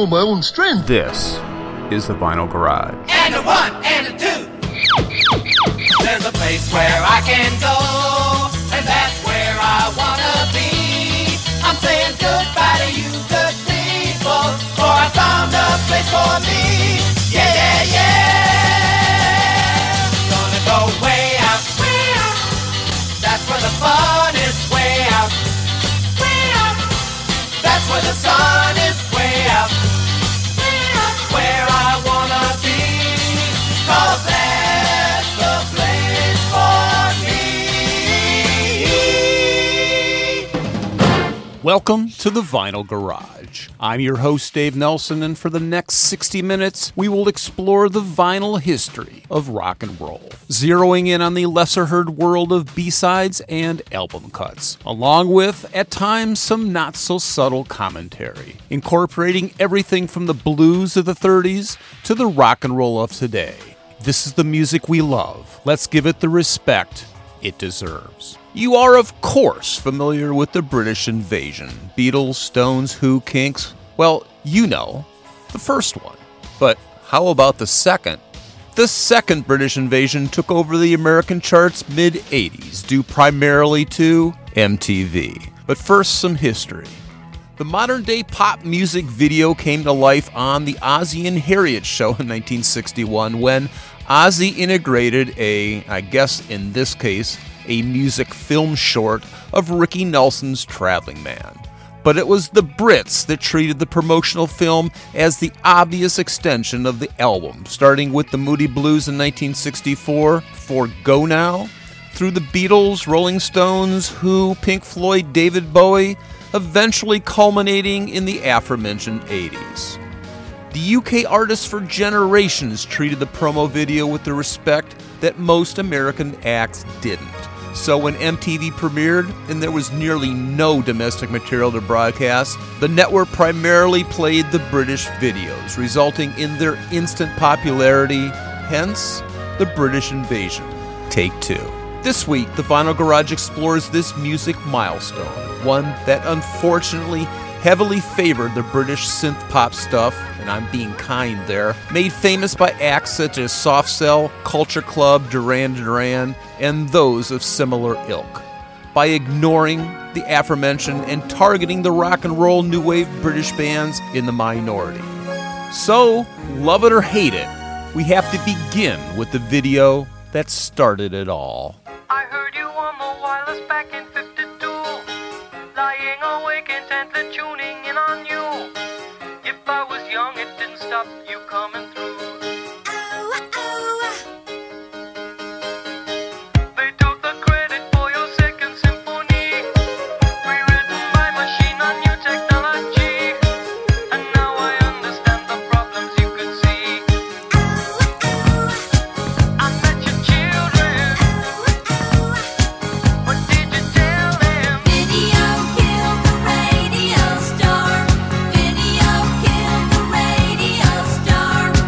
know my own strength. This is the Vinyl Garage. And a one and a two. There's a place where I can go, and that's where I wanna be. I'm saying goodbye to you good people, for I found a place for me. Yeah, yeah, yeah. Gonna go way out, way out. That's where the fun is, way out, way out. That's where the sun is, way out, way out. Where I wanna be, 'cause that's the place for me. Welcome to the Vinyl Garage. I'm your host, Dave Nelson, and for the next 60 minutes, we will explore the vinyl history of rock and roll, zeroing in on the lesser-heard world of B-sides and album cuts, along with, at times, some not-so-subtle commentary, incorporating everything from the blues of the 30s to the rock and roll of today. This is the music we love. Let's give it the respect it deserves. You are, of course, familiar with the British invasion. Beatles, Stones, Who, Kinks. Well, you know, the first one. But how about the second? The second British invasion took over the American charts mid-80s, due primarily to MTV. But first, some history. The modern-day pop music video came to life on the Ozzie and Harriet show in 1961 when Ozzie integrated I guess in this case, a music film short of Ricky Nelson's Traveling Man. But it was the Brits that treated the promotional film as the obvious extension of the album, starting with the Moody Blues in 1964 for Go Now, through the Beatles, Rolling Stones, Who, Pink Floyd, David Bowie, eventually culminating in the aforementioned 80s. The UK artists for generations treated the promo video with the respect that most American acts didn't. So when MTV premiered and there was nearly no domestic material to broadcast, the network primarily played the British videos, resulting in their instant popularity, hence the British invasion. Take two. This week, the Vinyl Garage explores this music milestone, one that unfortunately heavily favored the British synth-pop stuff, and I'm being kind there, made famous by acts such as Soft Cell, Culture Club, Duran Duran, and those of similar ilk, by ignoring the aforementioned and targeting the rock and roll new wave British bands in the minority. So, love it or hate it, we have to begin with the video that started it all. I heard you on the wireless back in 52, lying awake intently tuning in on you. If I was young, it didn't stop you coming through. They took the credit for your second symphony, rewritten by machine on new technology. And now I understand the problems you could see. I met your children. What did you tell them? Video killed the radio star. Video killed the radio star.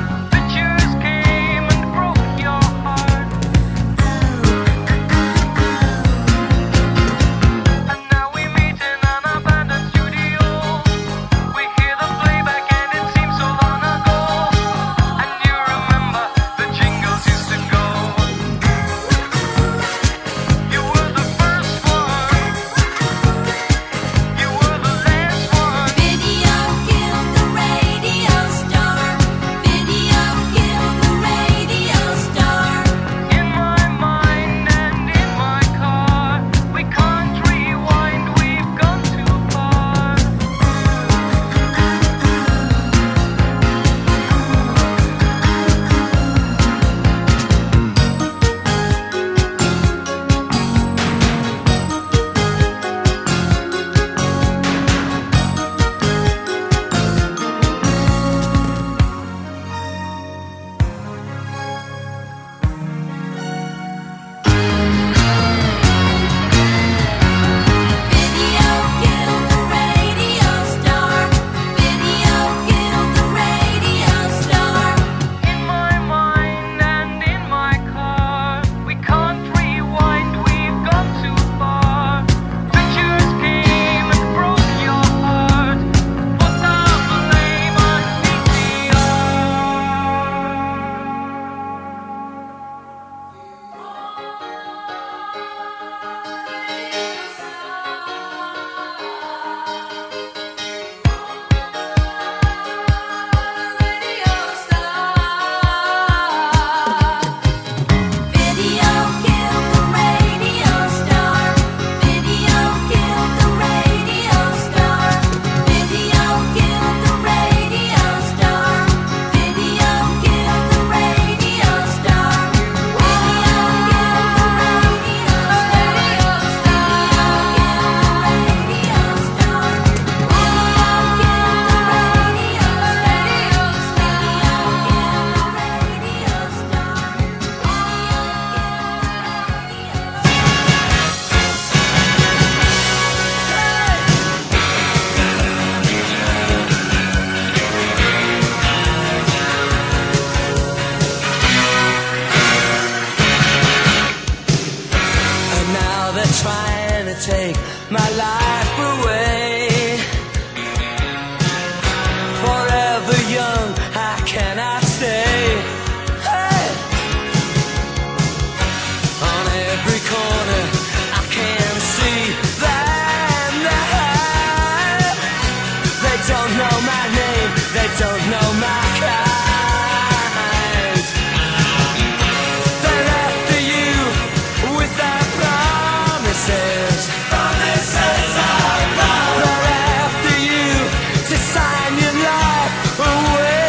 don't know my name, they don't know my kind. They're after you with their promises. Promises are wrong. They're after you to sign your life away.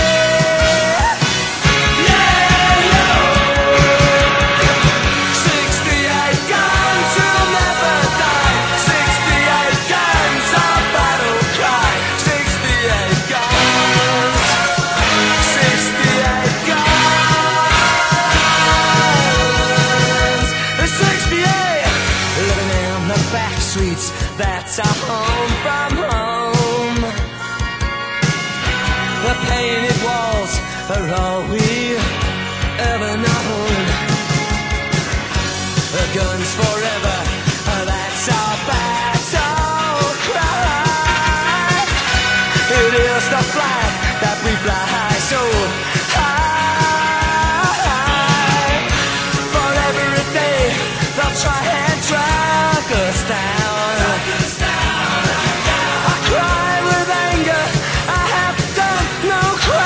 Yeah, yo. 68 guns will never die. 68 guns, our battle cry. 68 guns. 68 guns. 68. Living in the back streets, that's our home from home. The painted walls are all we've ever known. The guns forever, that's our battle cry. It is the flag that we fly so high. For every day they'll try and drag us down. I cry with anger, I have done no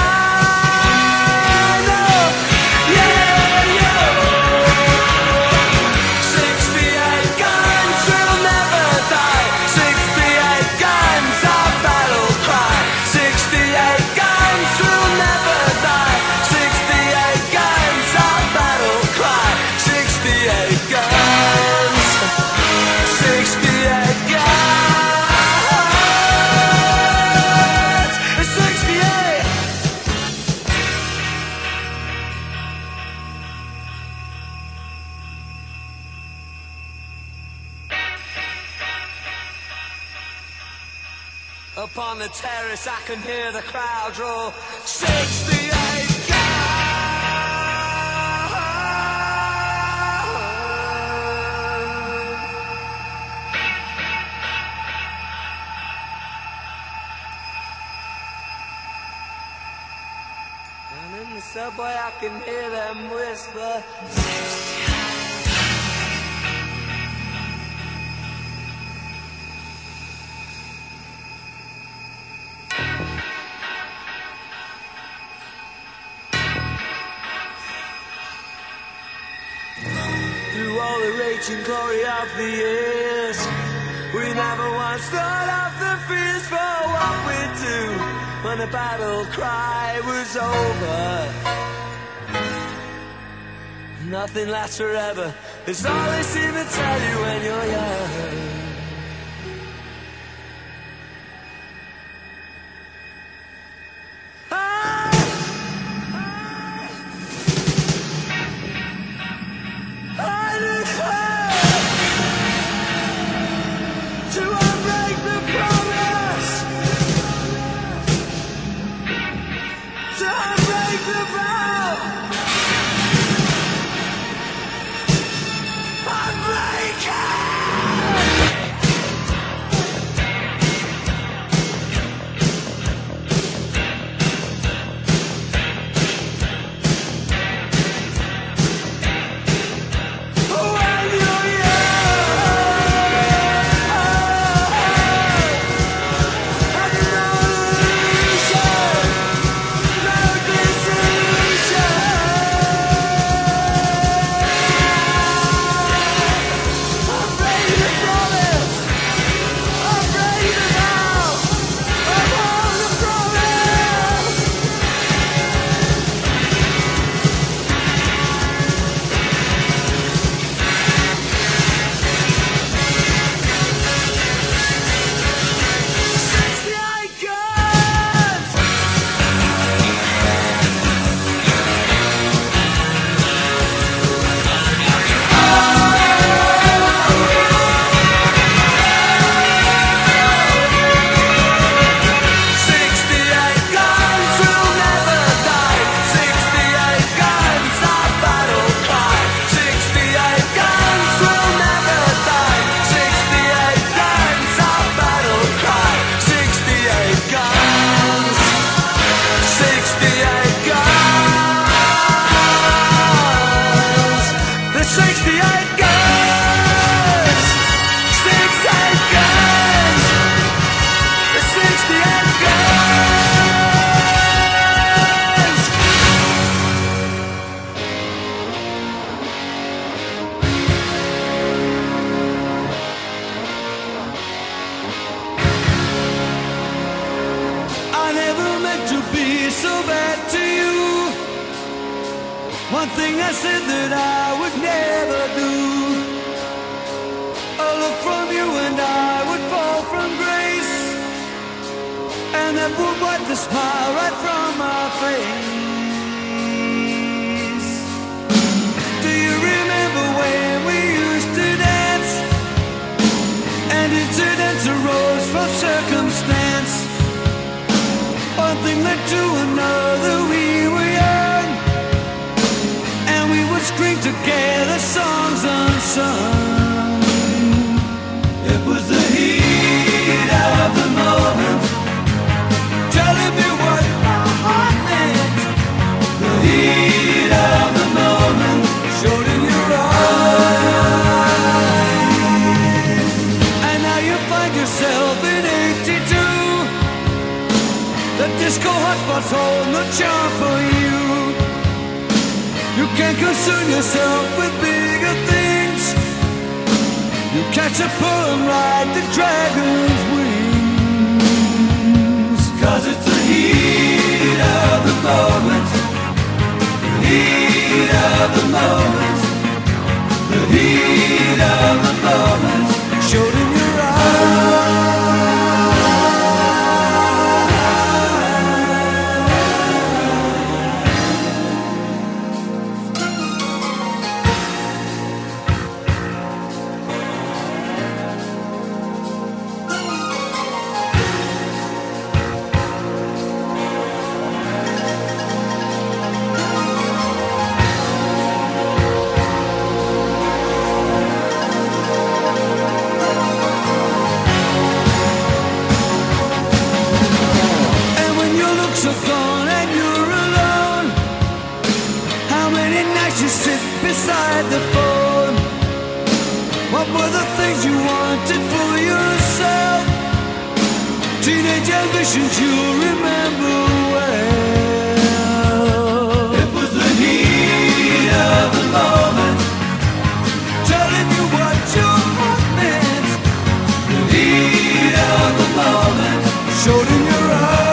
crime. No, yeah, yo. 68 guns will never die. 68 guns, our battle cry. 68 guns will never die. 68 guns, our battle cry. 68 guns. 68 guns. 68. Upon the terrace I can hear the crowd roar. 68 guns. And in the subway I can hear them whisper. Through all the raging glory of the years, we never once thought of the fears for what we'd do when the battle cry was over. Nothing lasts forever, it's all they seem to tell you when you're young. To unbreak the promise, to unbreak the vow, unbreak it. meant to be so bad to you. One thing I said that I would never do. A look from you and I would fall from grace, and that would wipe the smile right from my face. Do you remember when we used to dance? And incidents arose from circumstance. One thing led to another, we were young, and we would scream together songs unsung. It was the heat of the moment, telling me what my heart meant. The heat of the moment showed in your eyes. And now you find yourself in 82. The disco hotspots hold no charm for you. You can't concern yourself with bigger things. You catch a pull and ride the dragon's wings. 'Cause it's the heat of the moment, the heat of the moment, the heat of the moment showed in your eyes. Are gone and you're alone. How many nights you sit beside the phone? What were the things you wanted for yourself? Teenage ambitions you remember well. It was the heat of the moment, telling you what your heart meant. The heat of the moment showed in your eyes.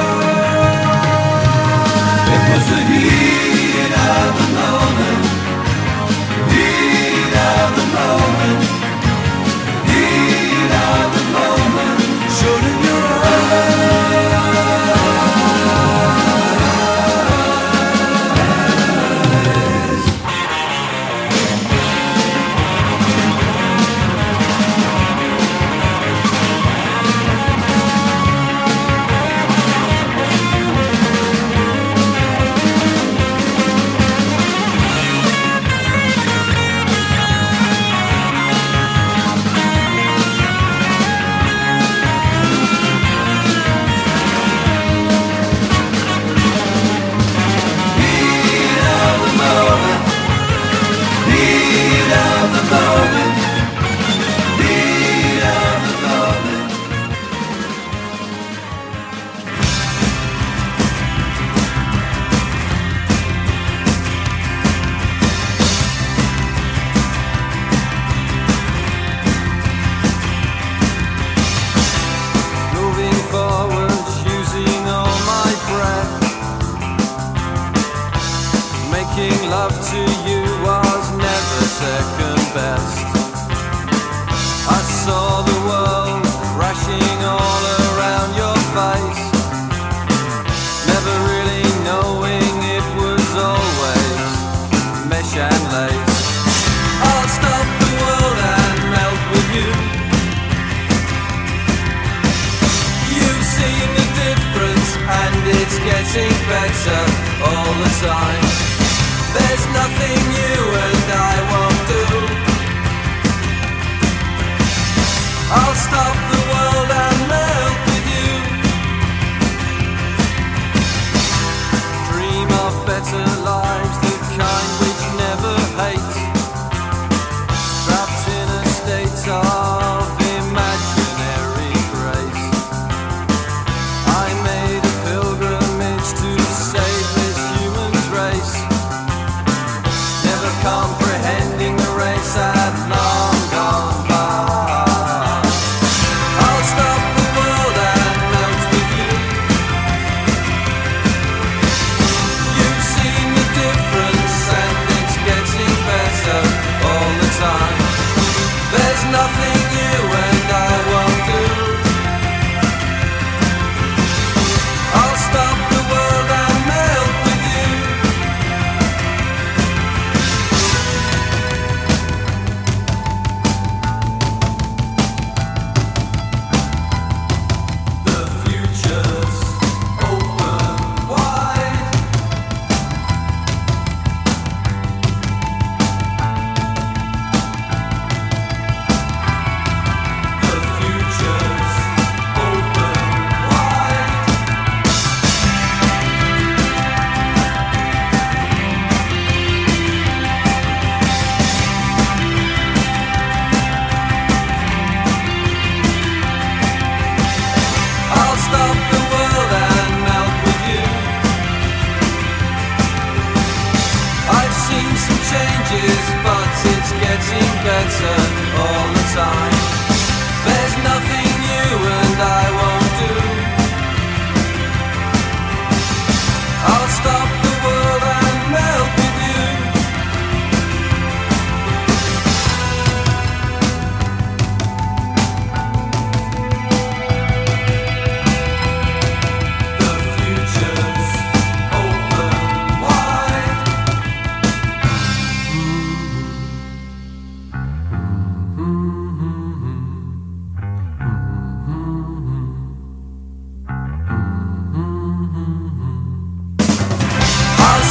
It was the heat of the moment, heat of the moment, heat of the moment, showed in your comprehending the race had long gone by.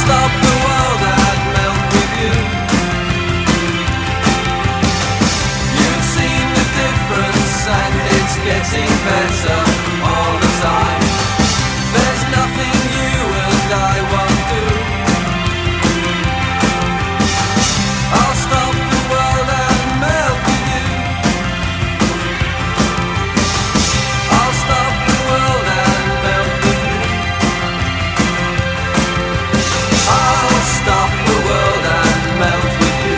stop the world and melt with you. You've seen the difference and it's getting better all the time. There's nothing you and I won't do. I'll stop the world and melt with you. I'll stop the world and melt with you. I'll stop the world and melt with you.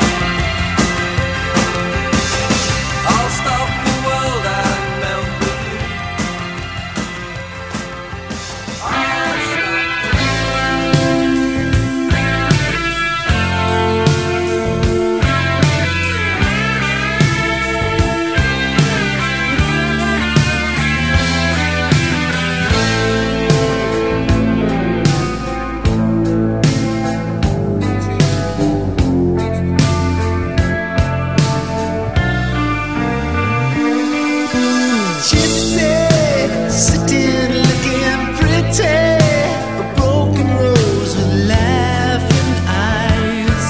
I'll stop the world and melt with you. Gypsy, sitting looking pretty, a broken rose with laughing eyes.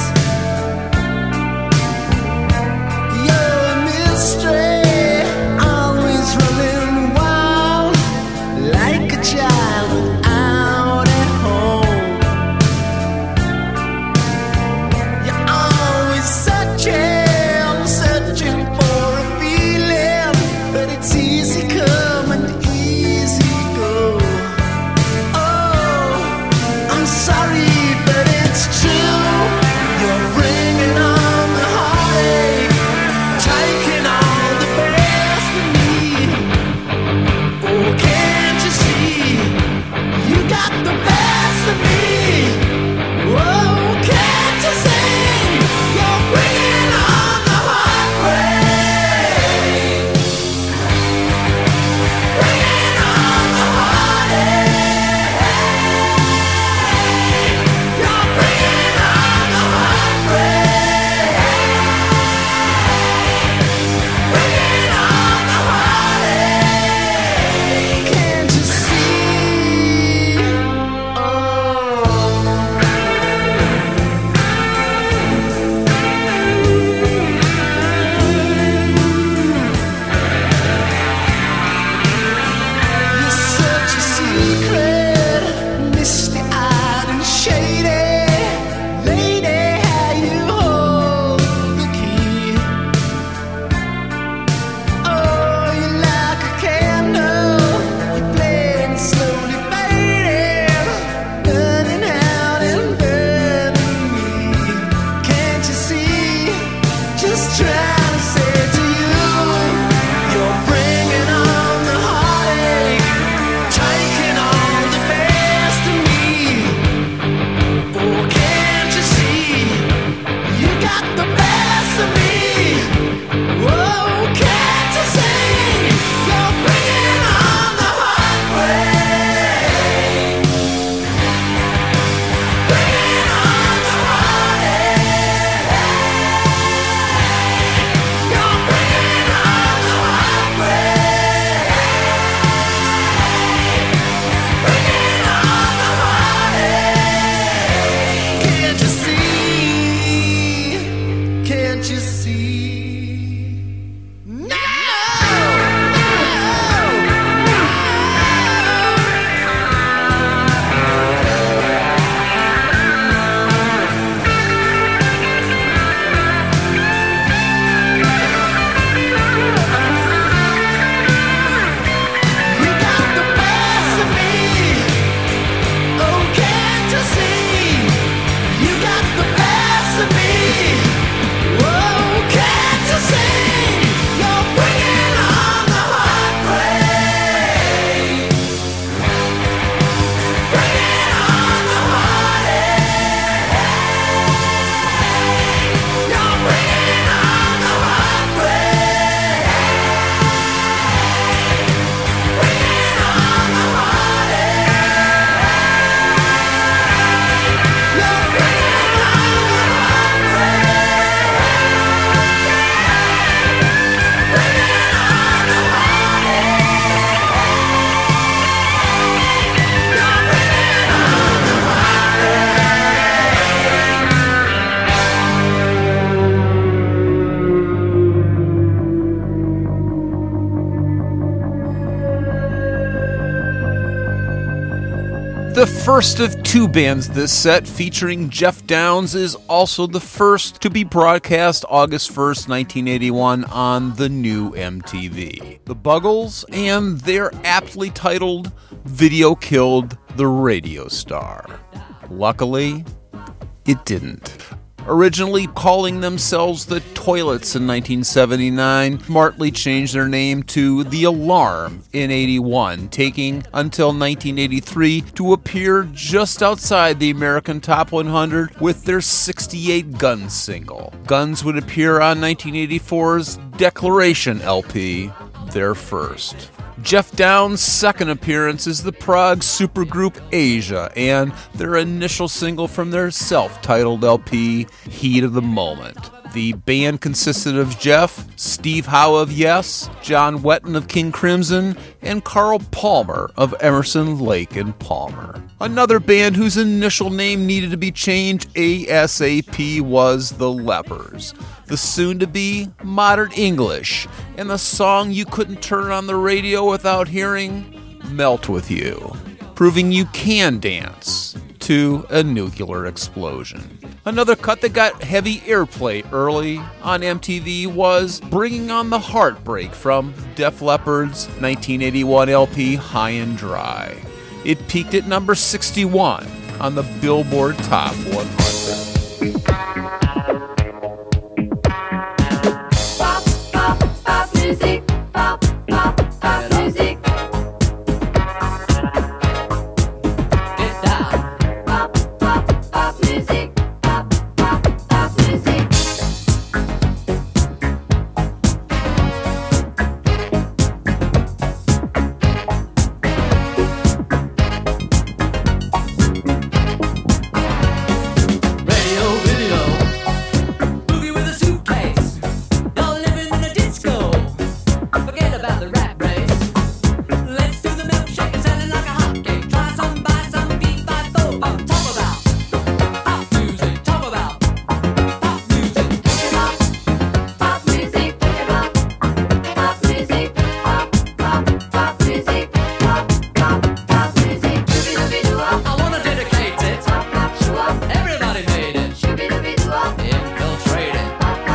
You're a mystery, always running wild, like a child without a home. You're always searching for a feeling, but it's easy come and easy go. Oh, I'm sorry, but it's true. You're bringing on the heartache, taking all the best of me. Oh, can't you see? The first of two bands this set, featuring Jeff Downes, is also the first to be broadcast August 1st, 1981 on the new MTV. The Buggles and their aptly titled Video Killed the Radio Star. Luckily, it didn't. Originally calling themselves the Toilets in 1979, smartly changed their name to The Alarm in 81, taking until 1983 to appear just outside the American Top 100 with their 68 Guns single. Guns would appear on 1984's Declaration LP, their first. Jeff Downes' second appearance is the Prague supergroup Asia and their initial single from their self-titled LP, Heat of the Moment. The band consisted of Jeff, Steve Howe of Yes, John Wetton of King Crimson, and Carl Palmer of Emerson, Lake and Palmer. Another band whose initial name needed to be changed ASAP was The Lepers. The soon-to-be Modern English, and the song you couldn't turn on the radio without hearing, Melt With You, proving you can dance to a nuclear explosion. Another cut that got heavy airplay early on MTV was Bringing on the Heartbreak from Def Leppard's 1981 LP High and Dry. It peaked at number 61 on the Billboard Top 100. Pop music, pop music. Get down. Pop music, pop music. Radio, video. Boogie with a suitcase. You're living in a disco. Forget about the rat race. Let's do the milkshake and sell it like a hotcake. Try some, buy some, B-5-4. Talk about pop music. Talk about pop music. Pop music, pop music, pop music, pop music. I wanna dedicate it. Everybody made it. Infiltrate it.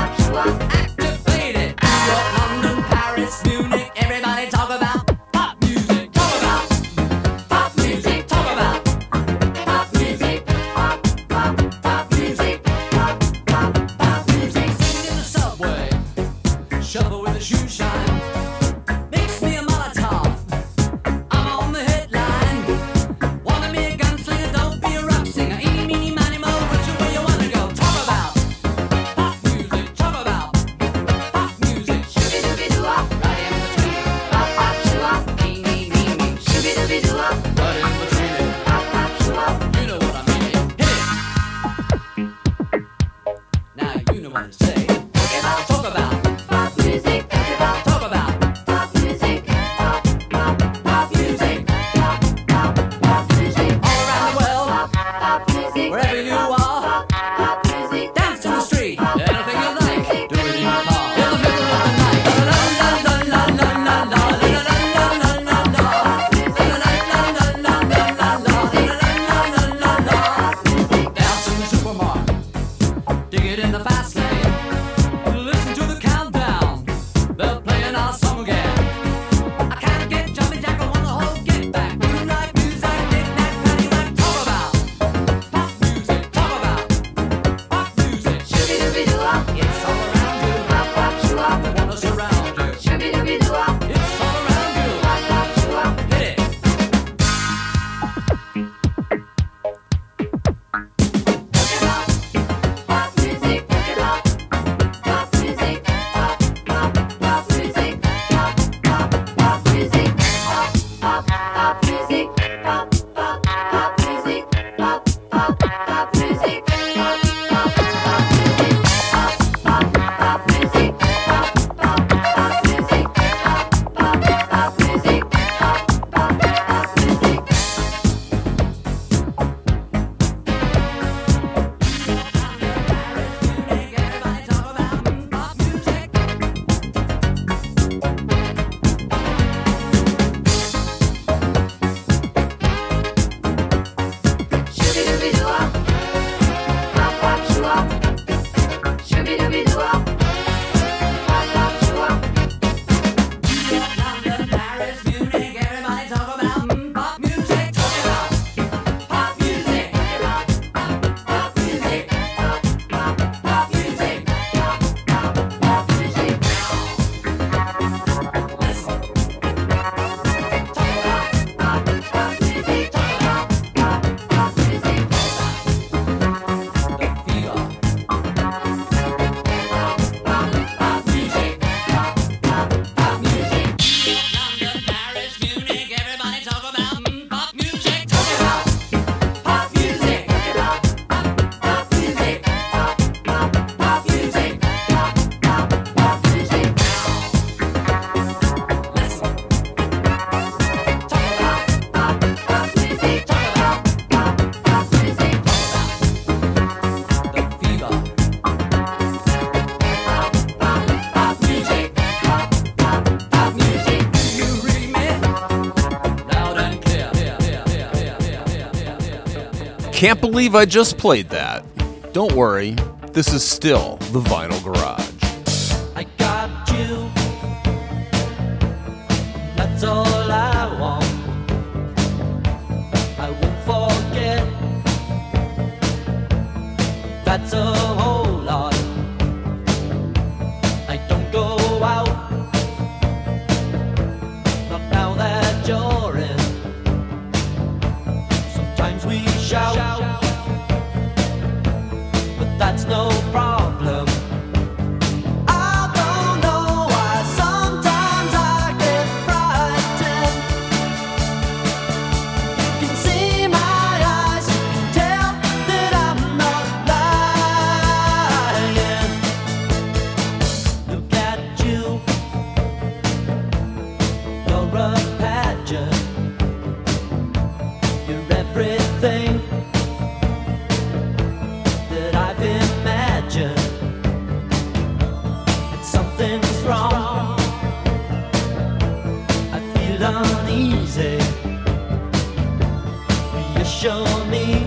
Activate it. New York, London, Paris, Munich. Everybody talk about pop music. Talk about pop music. Talk about Pop music, pop music, pop music. singing in the subway. Shuffle with a shoe shine. Mix me a Molotov. I'm on the headline. Wanna be a gunslinger? Don't be a rock singer. Eeny, meeny, miny, mo. Which way you wanna go? Talk about pop music. Talk about pop music. Right in between it. Eeny, meeny, but in between it. You know what I mean. Hit it. Now you know what to say. Talk about. Pop music, Talk about. pop music, pop music, pop music. All around the world, Pop music, wherever you are, pop music. dance in the street, anything you like. Do it in your car, in the middle of the night. La la la la la la la, la la la la la la la, la la la la la la la, la la la la la. Dance in the supermarket, dig it in the fast lane. Listen to the countdown, they're playing our song again. I can't get jumping jack, I want the whole get back. You like music, knick-knack, paddywhack. Talk about pop music. Talk about pop music. It's all around you. I wanna surround you. It's all around you. Hit it. Pop music, pop music, pop music, pop music, pop music, pop music, pop music, pop music, pop music, pop music, pop music. Everybody talk about pop music. Can't believe I just played that. Don't worry, this is still the Vinyl Garage. I got you. That's all I want. I won't forget. That's a whole lot. I don't go out. Not now that you're in. Sometimes we shout, but that's no problem. I don't know why sometimes I get frightened. You can see my eyes, you can tell that I'm not lying. Look at you, you're a pageant. You're everything that I've imagined. And something's wrong. I feel uneasy. Reassure me.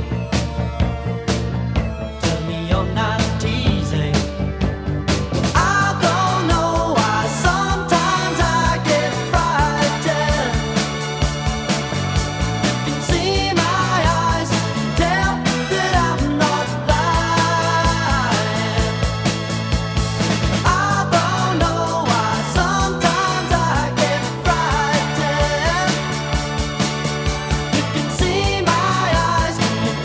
Tell me you're not teasing. I don't know why sometimes I get frightened. You can see my eyes, tell that I'm not lying. I don't know why sometimes I get frightened. You can see my eyes,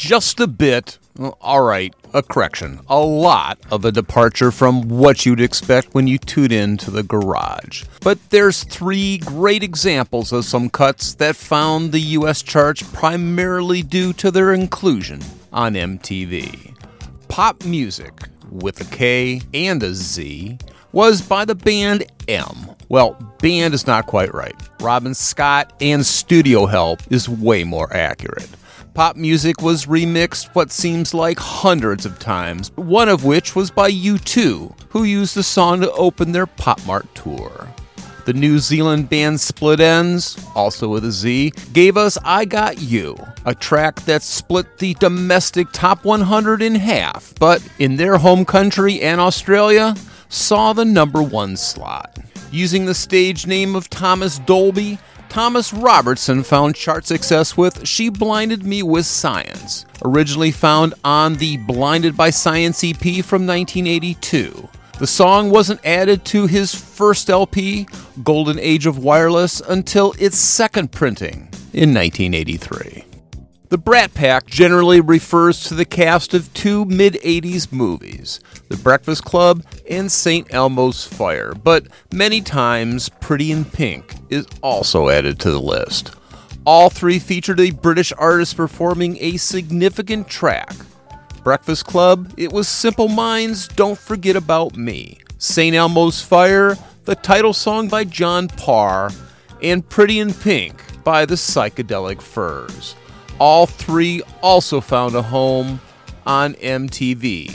just a bit, all right, a correction, a lot of a departure from what you'd expect when you tune in to the garage. But there's 3 great examples of some cuts that found the US charts primarily due to their inclusion on MTV. Pop Music, with a K and a Z, was by the band M. Well, band is not quite right. Robin Scott and studio help is way more accurate. Pop Music was remixed what seems like hundreds of times, one of which was by U2, who used the song to open their Pop Mart tour. The New Zealand band Split Enz, also with a Z, gave us I Got You, a track that split the domestic top 100 in half, but in their home country and Australia, saw the number 1 slot. Using the stage name of Thomas Dolby, Thomas Robertson found chart success with She Blinded Me with Science, originally found on the Blinded by Science EP from 1982. The song wasn't added to his first LP, Golden Age of Wireless, until its second printing in 1983. The Brat Pack generally refers to the cast of 2 mid-80s movies, The Breakfast Club and St. Elmo's Fire, but many times Pretty in Pink is also added to the list. All 3 featured a British artist performing a significant track. Breakfast Club, it was Simple Minds' Don't Forget About Me. St. Elmo's Fire, the title song by John Parr, and Pretty in Pink by the Psychedelic Furs. All 3 also found a home on MTV.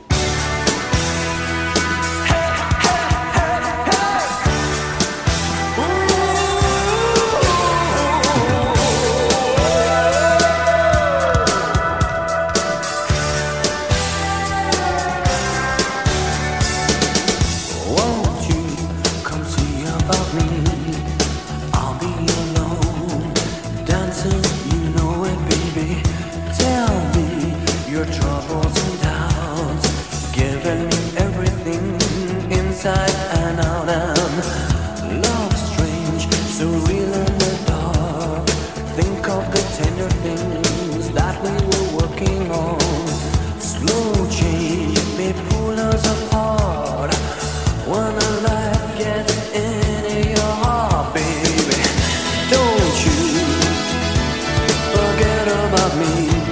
Won't you come see about me? I'll be alone, dancing, you know it, baby. Tell me your troubles and doubts, giving me everything inside and out. And love strange, so real in the dark. Think of the tender things that we were working on. Slow change may pull us apart. When the light gets into your heart, baby, don't you forget about me.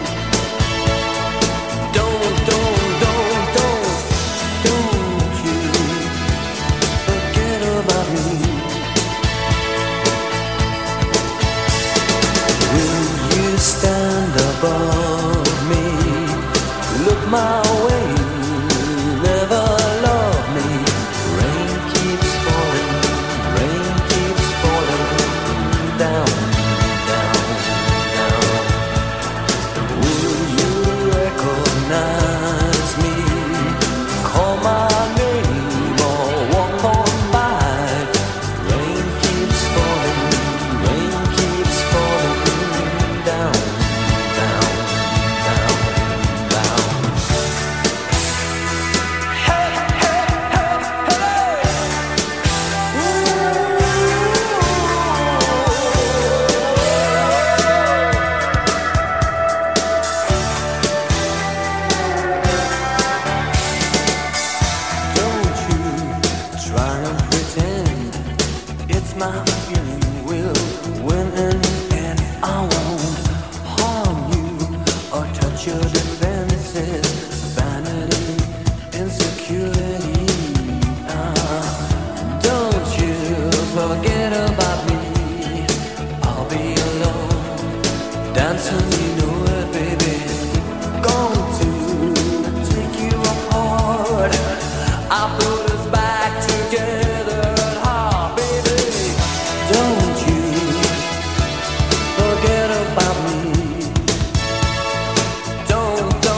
Don't you forget about me. Will you stand above me? Look my way, never love me. Rain keeps falling down, down, down. Will you recognize me? Call my name or walk on by. Rain keeps falling down, down, down, down. Don't you try and pretend it's my feeling will win in the end. I won't harm you or touch your defenses. Vanity, insecurity. Don't you forget about me. I'll be alone, dancing, you know it, baby. Going to take you apart. I put us back together at heart, baby. Don't you forget about me. Don't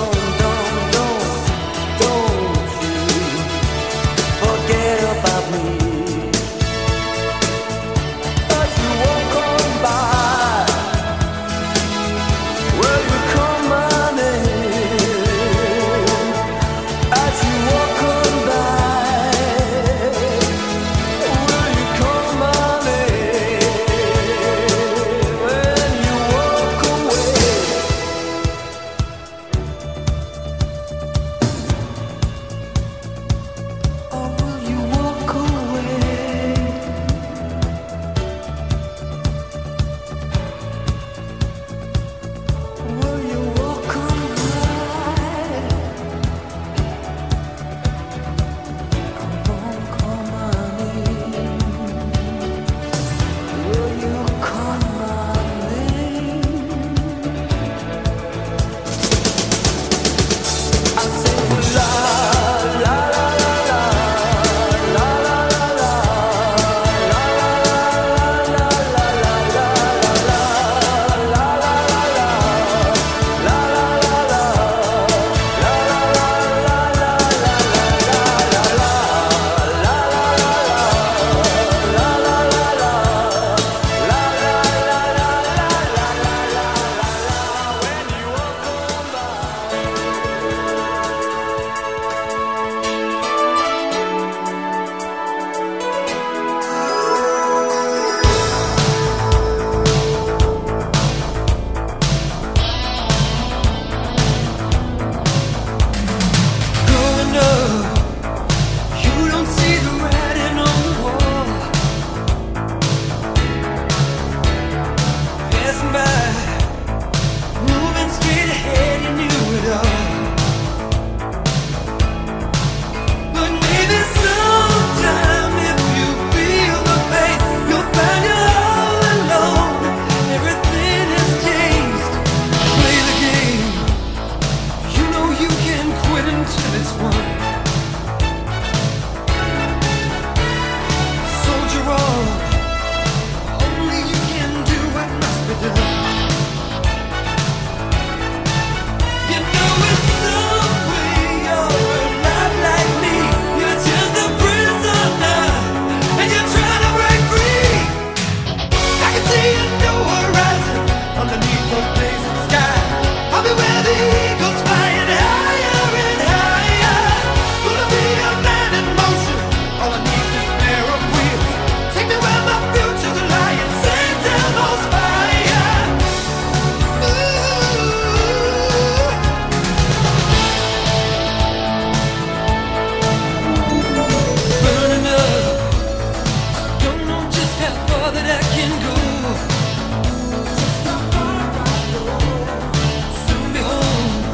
Soon behold,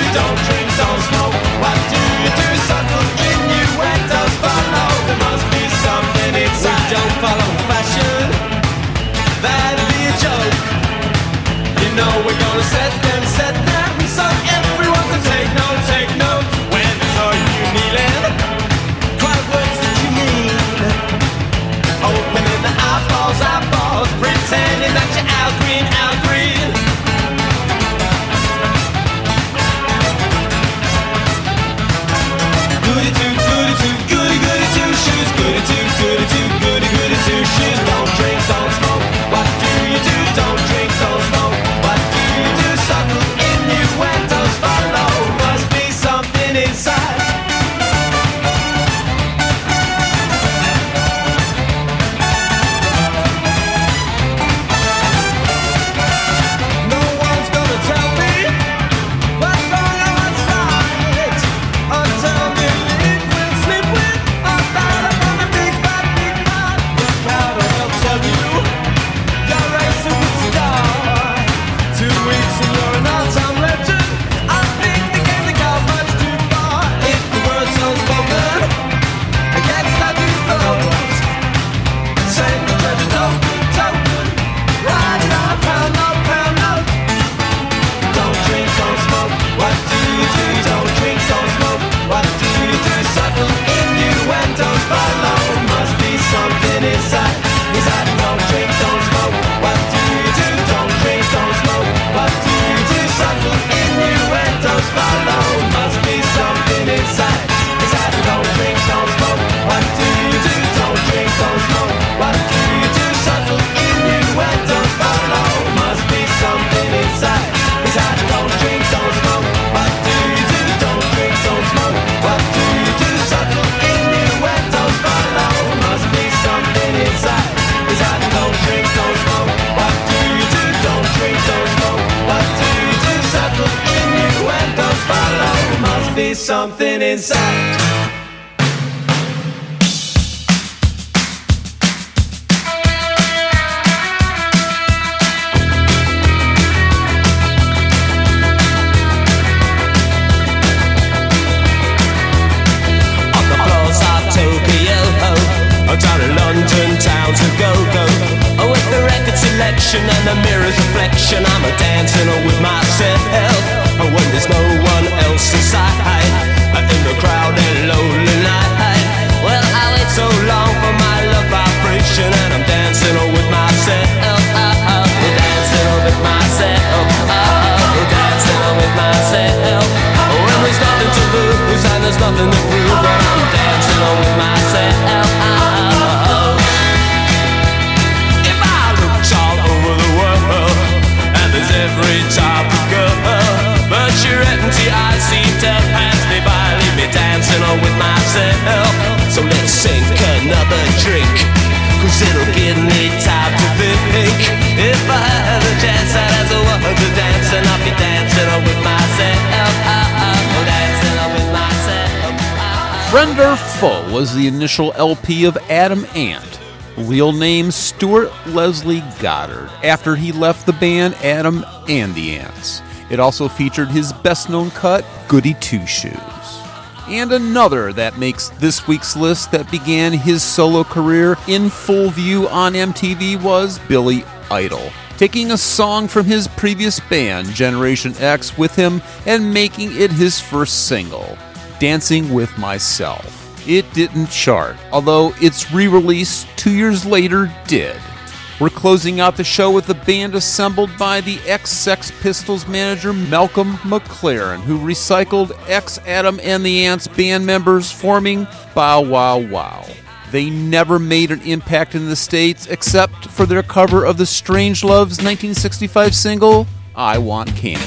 Don't drink, don't smoke. What do you do? Subtle innuendos follow. There must be something inside. We don't follow fashion. That'd be a joke. You know we're gonna set them so everyone can take note. When are you kneeling? Quiet words that you mean. Opening the eyeballs, pretending that you're Al Green. Goody two shoes. Goody two shoes. Don't drink, don't smoke. What do you do? Don't drink, don't smoke. What do you do? Subtle innuendos follow. Must be something inside. No one's gonna tell me what's wrong and what's right. Until they live with, sleep with, or die upon a big bad. The crowd will tell you you're a superstar. 2 weeks and you're an all-time legend. I think the game got much too far. If the word's unspoken, it gets not too close. Send the treasure token, ride it on pound note. Don't drink, don't smoke. What do you do? Don't drink, don't smoke. What do you do? Subtle innuendos follow. Must be something inside. Don't drink, don't smoke. What do you do? Don't drink, don't smoke. What do you do? Subtle innuendos follow. Must be something inside. Don't drink, don't smoke. What do you do? Don't drink, don't smoke. What do you do? Subtle innuendos follow. Must be something inside. Don't drink, don't smoke. What do you do? Don't drink, don't smoke. What do you do? Subtle innuendos follow. Must be something inside. Don't drink, don't smoke. What do you do? Don't drink, don't smoke. What do you do? Subtle innuendos follow. Must be something inside. On the floors of Tokyo, down in London town to go. With the record selection and the mirror's reflection, I'm a dancing with myself. When there's no one else inside, in the crowded lonely night. Well, I wait so long for my love vibration, and I'm dancing with myself. Dancing with myself. Dancing with myself. When there's nothing to lose and there's nothing to prove, but I'm dancing with myself. If I looked all over the world, and there's every type of girl, but your empty eyes seem to pass me by, leave me dancing with myself. So let's sink another drink, 'cause it'll give me time to think. If I had a chance, I'd ask the world to dance, and I'll be dancing with myself. Dancing with myself. Friend or Foe was the initial LP of Adam Ant, real name Stuart Leslie Goddard, after he left the band Adam and the Ants. It also featured his best-known cut, Goody Two Shoes. And another that makes this week's list that began his solo career in full view on MTV was Billy Idol, taking a song from his previous band, Generation X, with him and making it his first single, Dancing With Myself. It didn't chart, although its re-release 2 years later did. We're closing out the show with a band assembled by the ex-Sex Pistols manager Malcolm McLaren, who recycled ex-Adam and the Ants band members, forming Bow Wow Wow. They never made an impact in the States except for their cover of the Strangeloves' 1965 single, I Want Candy.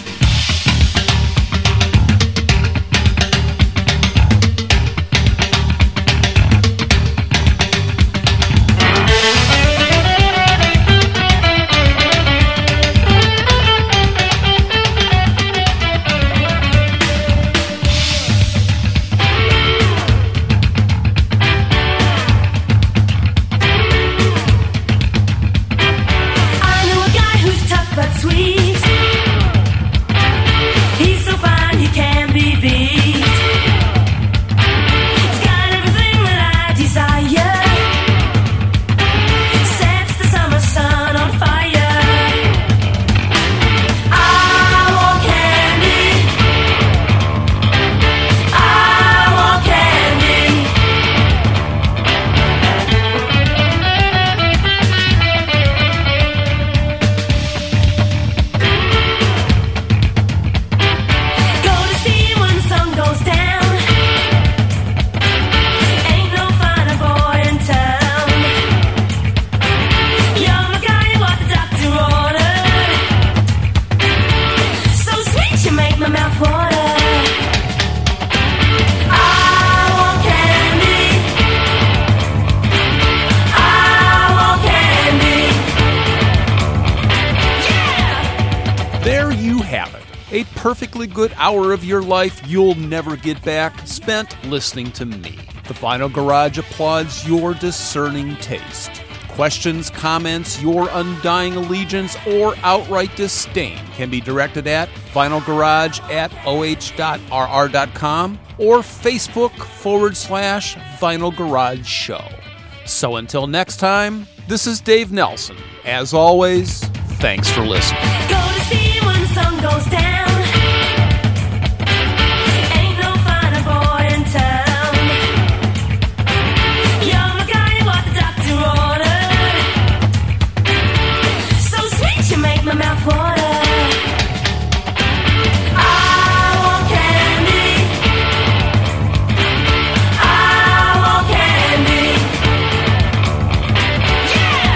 I know a guy who's tough but sweet. perfectly good hour of your life you'll never get back spent listening to me. The Final Garage applauds your discerning taste. Questions, comments, your undying allegiance, or outright disdain can be directed at finalgarage@oh.rr.com or Facebook/Vinyl Garage Show. So until next time, this is Dave Nelson. As always, thanks for listening. Go to sea when the sun goes down. Ain't no finer boy in town. You're my guy, what the doctor ordered. So sweet, you make my mouth water. I want candy. I want candy. Yeah!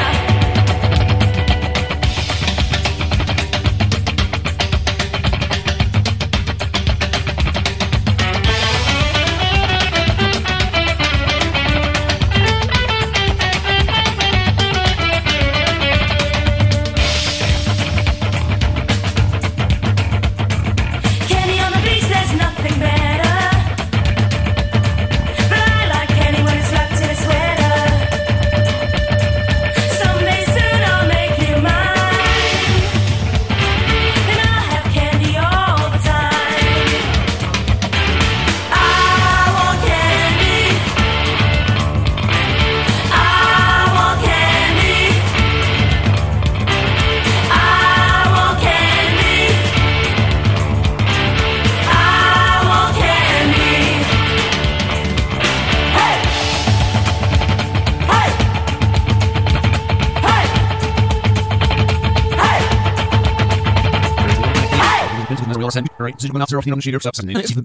Candy on the beach, there's nothing better. But I like candy when it's wrapped in a sweater. Someday soon I'll make you mine. And I'll have candy all the time. I want candy. I want candy. I want candy. I want candy. Hey! Hey! Hey! Hey!